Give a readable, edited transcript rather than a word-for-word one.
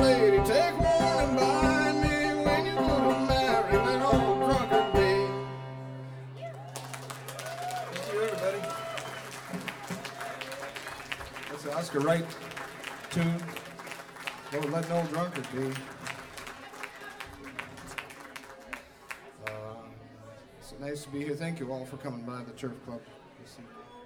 lady, take warning by me when you go to marry an old drunkard me. Thank you, everybody. That's the Oscar Wright tune. Don't let no drunkard be. It's nice to be here. Thank you all for coming by the Turf Club this evening.